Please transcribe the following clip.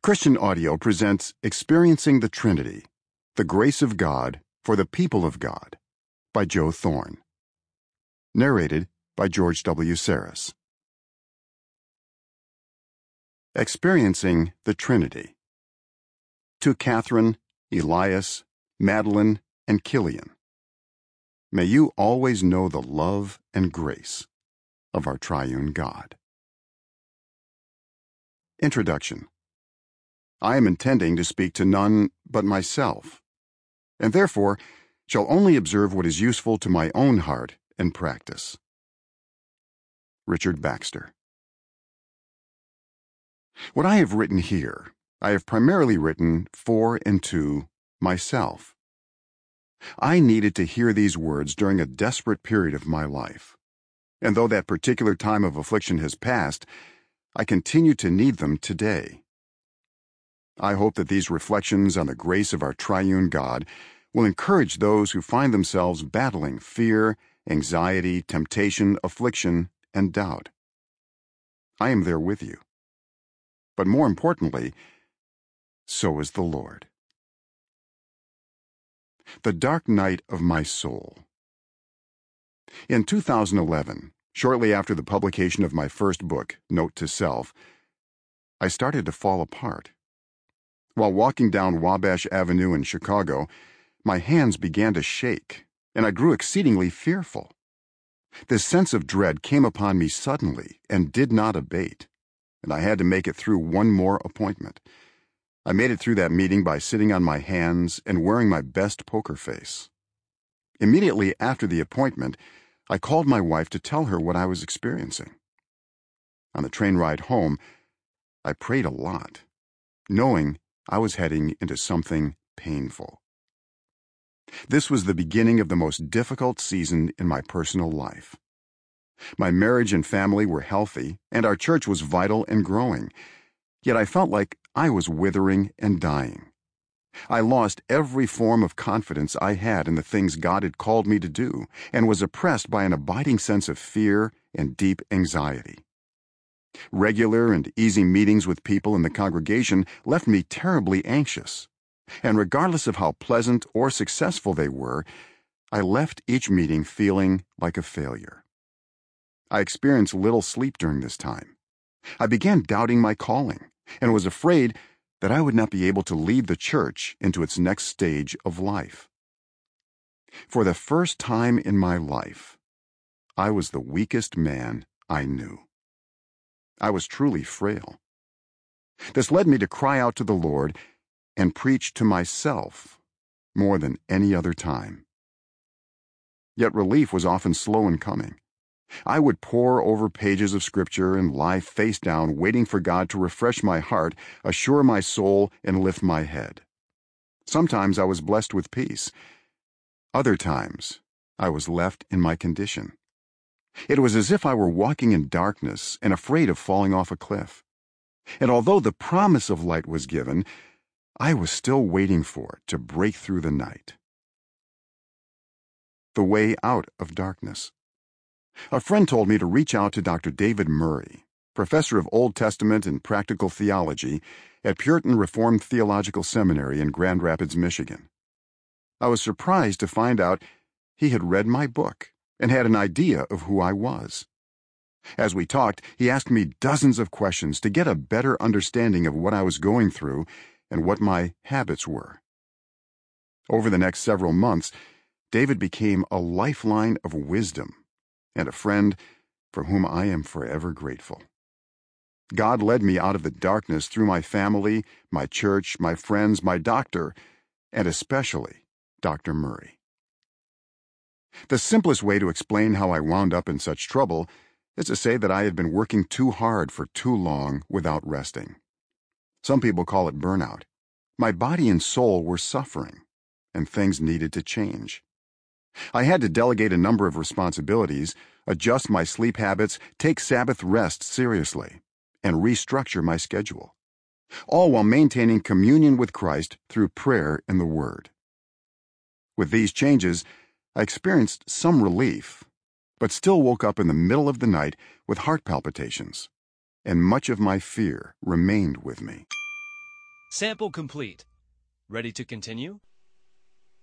Christian Audio presents Experiencing the Trinity, The Grace of God for the People of God by Joe Thorne. Narrated by George W. Saris. Experiencing the Trinity. To Catherine, Elias, Madeline, and Killian, may you always know the love and grace of our triune God. Introduction. I am intending to speak to none but myself, and therefore shall only observe what is useful to my own heart and practice. Richard Baxter. What I have written here, I have primarily written for and to myself. I needed to hear these words during a desperate period of my life, and though that particular time of affliction has passed, I continue to need them today. I hope that these reflections on the grace of our triune God will encourage those who find themselves battling fear, anxiety, temptation, affliction, and doubt. I am there with you. But more importantly, so is the Lord. The dark night of my soul. In 2011, shortly after the publication of my first book, Note to Self, I started to fall apart. While walking down Wabash Avenue in Chicago, my hands began to shake, and I grew exceedingly fearful. This sense of dread came upon me suddenly and did not abate, and I had to make it through one more appointment. I made it through that meeting by sitting on my hands and wearing my best poker face. Immediately after the appointment, I called my wife to tell her what I was experiencing. On the train ride home, I prayed a lot, knowing I was heading into something painful. This was the beginning of the most difficult season in my personal life. My marriage and family were healthy, and our church was vital and growing, yet I felt like I was withering and dying. I lost every form of confidence I had in the things God had called me to do, and was oppressed by an abiding sense of fear and deep anxiety. Regular and easy meetings with people in the congregation left me terribly anxious, and regardless of how pleasant or successful they were, I left each meeting feeling like a failure. I experienced little sleep during this time. I began doubting my calling, and was afraid that I would not be able to lead the church into its next stage of life. For the first time in my life, I was the weakest man I knew. I was truly frail. This led me to cry out to the Lord and preach to myself more than any other time. Yet relief was often slow in coming. I would pore over pages of Scripture and lie face down, waiting for God to refresh my heart, assure my soul, and lift my head. Sometimes I was blessed with peace. Other times, I was left in my condition. It was as if I were walking in darkness and afraid of falling off a cliff. And although the promise of light was given, I was still waiting for it to break through the night. The way out of darkness. A friend told me to reach out to Dr. David Murray, professor of Old Testament and Practical Theology at Puritan Reformed Theological Seminary in Grand Rapids, Michigan. I was surprised to find out he had read my book and had an idea of who I was. As we talked, he asked me dozens of questions to get a better understanding of what I was going through and what my habits were. Over the next several months, David became a lifeline of wisdom and a friend for whom I am forever grateful. God led me out of the darkness through my family, my church, my friends, my doctor, and especially Dr. Murray. The simplest way to explain how I wound up in such trouble is to say that I had been working too hard for too long without resting. Some people call it burnout. My body and soul were suffering, and things needed to change. I had to delegate a number of responsibilities, adjust my sleep habits, take Sabbath rest seriously, and restructure my schedule, all while maintaining communion with Christ through prayer and the Word. With these changes, I experienced some relief, but still woke up in the middle of the night with heart palpitations, and much of my fear remained with me. Sample complete. Ready to continue?